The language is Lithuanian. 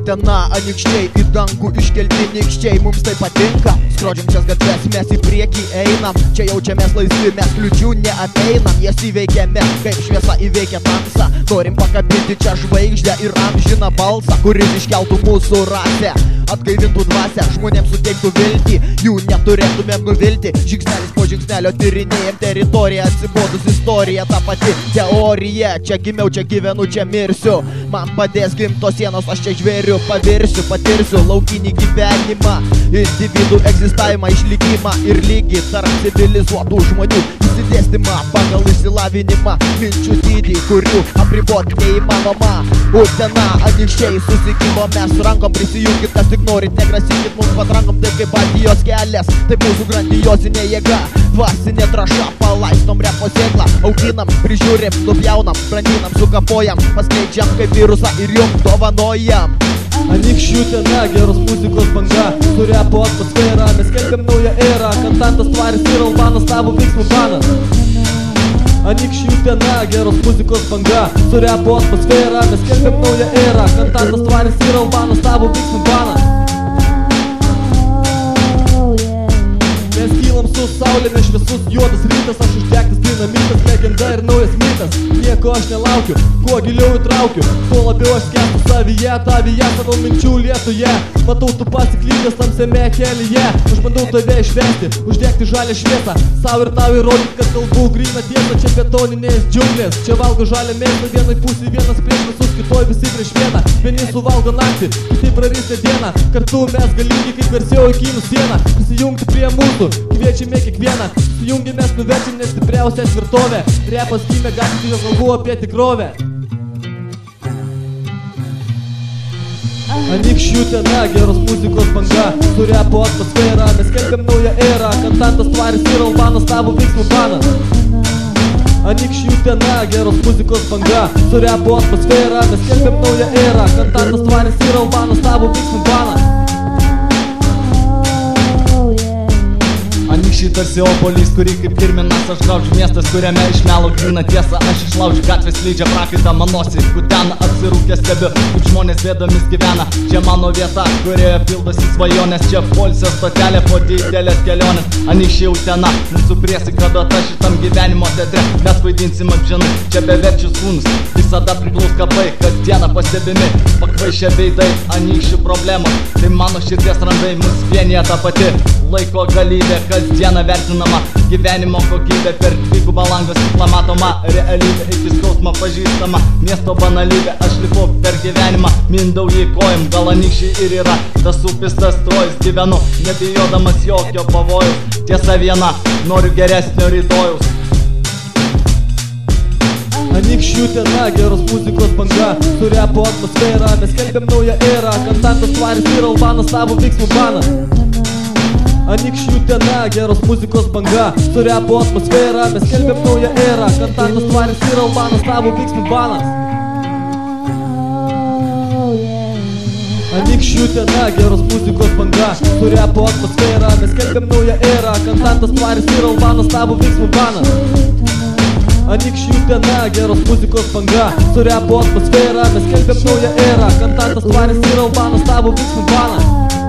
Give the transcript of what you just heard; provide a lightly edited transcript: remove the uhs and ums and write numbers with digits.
Utena, Anykščiai, į dangų iškelti nykščiai. Mums tai patinka, skrodžiančias gatves mes į priekį einam. Čia jaučiamės laisvi, mes kliūčių neapeinam. Jas įveikiame, kaip šviesa įveikia tamsą. Norim pakabinti čia žvaigždę ir amžiną balsą, kuris iškeltų mūsų rasę, atgaivintų dvasę, žmonėms suteiktų viltį, jų neturėtumėm nuvilti. Žingsnelis po žingsnelio tyrinėjam teritoriją, atsibodus istorija, ta pati teorija. Čia gimiau, čia gyvenu, čia mirsiu. Man padės gimtos sienos, aš čia žvėriu, pavirsiu, patirsiu laukinį gyvenimą, individų egzistavimą, išlikimą ir lygį tarp civilizuotų žmonių, išsidėstymą pagal išsilavinimą, minčių dydį, kurių apribot neįmanoma. Utena, Anykščiai, susikimo mes rankom, prisijungit, kas tik norit, negrasykit mums patrankom, taip kaip Baltijos kelias, tai mūsų grandiozinė jėga, dvasinė trąša, palaistom repo sėklą, auginam, prižiūrim, nupjaunam, brandinam, sukapojam, paskleidžiam kaip virusą ir jum dovanojam. Anykščių Utena, geros muzikos banga, su repo atmosfera, mes skelbiam naują erą, kantantas Tvaris ir Albanas, tavo veiksmų banas. Anykščių Utena, geros muzikos banga, su repo atmosfera, mes skelbiam naują erą, kantantas Tvaris ir Albanas, tavo veiksmų banas. Mes kylam su saulė, mes šviesus juodas rytas, aš uždegtas dinamitas, legenda ir naujas mitas. Nieko aš nelaukiu, kuo giliau įtraukiu, tuo labiau aš skęstu savyje, tavyje, savo minčių lietuje. Matau, tu pasiklydęs tamsiame kelyje, aš bandau tave išvesti, uždegti žalią šviesą, savo ir tau įrodyt, kad kalbu gryną tiesą. Čia betoninės džiunglės, čia valgo žalią mėsą, vienai pusė vienas prieš visus, kitoj visi prieš vieną. Vieni suvalgo naktį, kiti prarisė dieną, kartu mes galingi kaip garsioji kinų siena. Prisijungti prie mūsų, kviečiame kiekvieną, sujungėmės, nuverčiam stipriausią tvirtovę. Repas gimė, gatvė, jo kalbu apie tikrovę. Anykščių Utena, geros muzikos banga, su repo atmosfera, mes skelbiam naują erą, kantantas Tvaris ir Albanas, tavo veiksmų banas. Anykščių Utena, geros muzikos banga, su repo atmosfera, mes skelbiam naują erą, kantantas Tvaris ir Albanas, tavo veiksmų banas. Anykščiai tarsi obolys, kurį kaip kirminas aš graužiu, miestas, kuriame iš melo gryna tiesa aš išlaužiu, gatvės leidžia prakaitą manosi, kutena, apsirūkė stebiu, kaip žmonės bėdomis gyvena. Čia mano vieta, kurioje pildosi svajonės, čia poilsio stotelė po didelės kelionės. Anykščiai Utena, mūsų priesaika duota šitam gyvenimo teatre, mes vaidinsim amžinai, čia beverčius kūnus, visada priklaus kapai, kasdieną pastebimi, pakvaišę veidai, anykščių problemos, tai mano širdies randai, mus vienija ta pati laiko galybė, kasdieną vertinama, gyvenimo kokybė, per dvigubą langą stiklą matoma, realybė iki skausmo pažįstama, miesto banalybė, aš lipu per gyvenimą, mindau jį kojam, gal Anykščiai ir yra tas upis, tas trojus, gyvenu, nebijodamas jokio pavojaus, tiesa viena, noriu geresnio rytojaus. Anykščių Utena, geros muzikos banga, su repo atmosfera, mes skelbiam naują erą, kantantas Tvaris ir Albanas, tavo veiksmų banas. Anykščių Utena, geros muzikos banga, su repo atmosfera, mes skelbiam naują erą, kantantas Tvaris ir Albanas, tavo veiksmų banas. Anykščių Utena, geros muzikos banga, su repo atmosfera, mes skelbiam naują erą, kantantas Tvaris ir Albanas, tavo veiksmų banas. Anykščių Utena, geros muzikos banga, su repo atmosfera, mes skelbiam naują erą, kantantas Tvaris ir Albanas, tavo veiksmų banas.